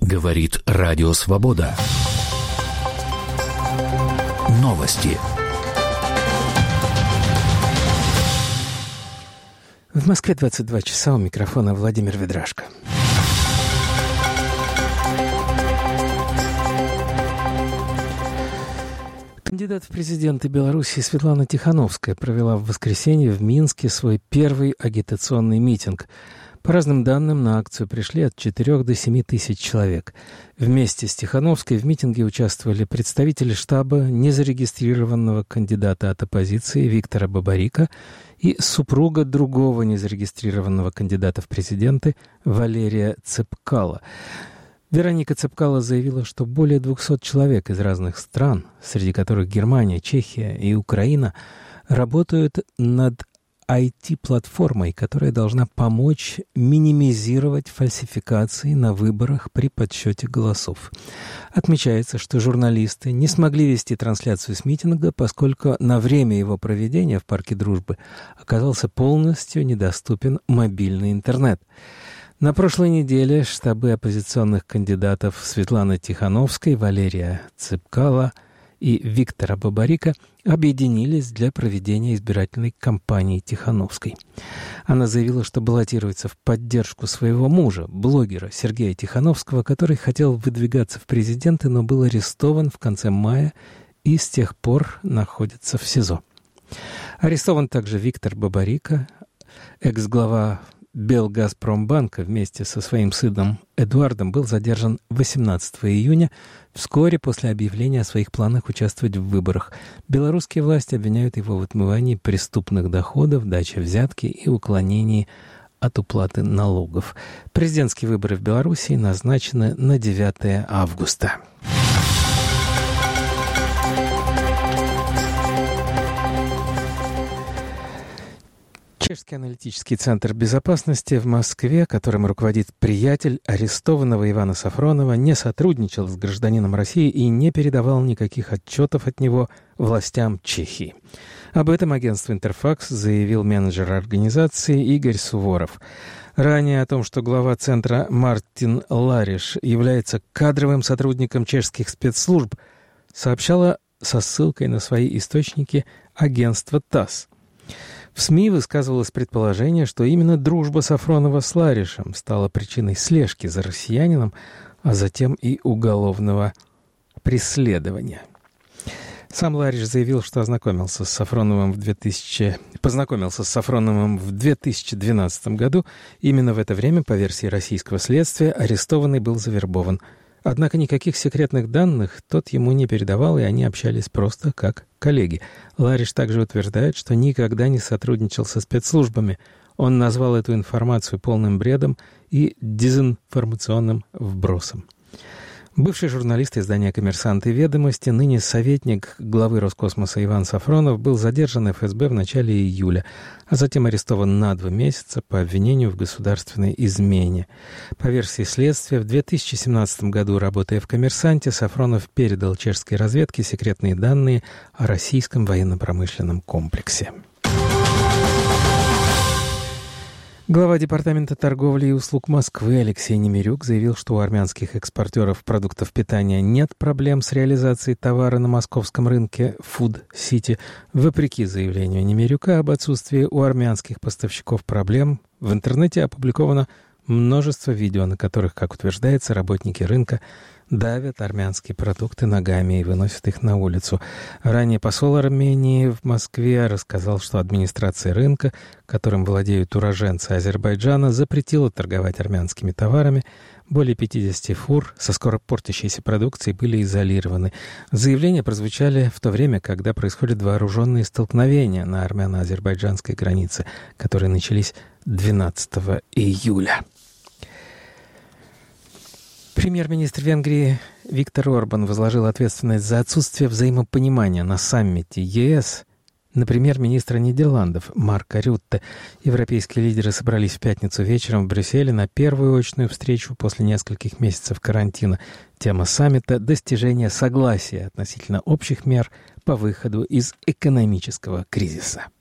Говорит Радио Свобода. Новости. В Москве 22 часа, у микрофона Владимир Ведрашко. Кандидат в президенты Беларуси Светлана Тихановская провела в воскресенье в Минске свой первый агитационный митинг. По разным данным, на акцию пришли от 4 до 7 тысяч человек. Вместе с Тихановской в митинге участвовали представители штаба незарегистрированного кандидата от оппозиции Виктора Бабарика и супруга другого незарегистрированного кандидата в президенты Валерия Цепкала. Вероника Цепкала заявила, что более 200 человек из разных стран, среди которых Германия, Чехия и Украина, работают над IT-платформой, которая должна помочь минимизировать фальсификации на выборах при подсчете голосов. Отмечается, что журналисты не смогли вести трансляцию с митинга, поскольку на время его проведения в Парке Дружбы оказался полностью недоступен мобильный интернет. На прошлой неделе штабы оппозиционных кандидатов Светланы Тихановской, Валерия Цепкала и Виктора Бабарика объединились для проведения избирательной кампании Тихановской. Она заявила, что баллотируется в поддержку своего мужа, блогера Сергея Тихановского, который хотел выдвигаться в президенты, но был арестован в конце мая и с тех пор находится в СИЗО. Арестован также Виктор Бабарика, экс-глава Белгазпромбанка, вместе со своим сыном Эдуардом был задержан 18 июня, вскоре после объявления о своих планах участвовать в выборах. Белорусские власти обвиняют его в отмывании преступных доходов, даче взятки и уклонении от уплаты налогов. Президентские выборы в Беларуси назначены на 9 августа. Чешский аналитический центр безопасности в Москве, которым руководит приятель арестованного Ивана Сафронова, не сотрудничал с гражданином России и не передавал никаких отчетов от него властям Чехии. Об этом агентству «Интерфакс» заявил менеджер организации Игорь Суворов. Ранее о том, что глава центра Мартин Лариш является кадровым сотрудником чешских спецслужб, сообщало со ссылкой на свои источники агентство ТАСС. В СМИ высказывалось предположение, что именно дружба Сафронова с Ларишем стала причиной слежки за россиянином, а затем и уголовного преследования. Сам Лариш заявил, что познакомился с Сафроновым в 2012 году. Именно в это время, по версии российского следствия, арестованный был завербован. Однако никаких секретных данных тот ему не передавал, и они общались просто как коллеги. Лариш также утверждает, что никогда не сотрудничал со спецслужбами. Он назвал эту информацию полным бредом и дезинформационным вбросом. Бывший журналист издания «Коммерсант» и «Ведомости», ныне советник главы Роскосмоса Иван Сафронов, был задержан ФСБ в начале июля, а затем арестован на 2 месяца по обвинению в государственной измене. По версии следствия, в 2017 году, работая в «Коммерсанте», Сафронов передал чешской разведке секретные данные о российском военно-промышленном комплексе. Глава Департамента торговли и услуг Москвы Алексей Немирюк заявил, что у армянских экспортеров продуктов питания нет проблем с реализацией товара на московском рынке Food City. Вопреки заявлению Немирюка об отсутствии у армянских поставщиков проблем, в интернете опубликовано множество видео, на которых, как утверждается, работники рынка давят армянские продукты ногами и выносят их на улицу. Ранее посол Армении в Москве рассказал, что администрация рынка, которым владеют уроженцы Азербайджана, запретила торговать армянскими товарами. Более 50 фур со скоропортящейся продукцией были изолированы. Заявления прозвучали в то время, когда происходят вооруженные столкновения на армяно-азербайджанской границе, которые начались 12 июля. Премьер-министр Венгрии Виктор Орбан возложил ответственность за отсутствие взаимопонимания на саммите ЕС на премьер-министра Нидерландов Марка Рютте. Европейские лидеры собрались в пятницу вечером в Брюсселе на первую очную встречу после нескольких месяцев карантина. Тема саммита – достижение согласия относительно общих мер по выходу из экономического кризиса.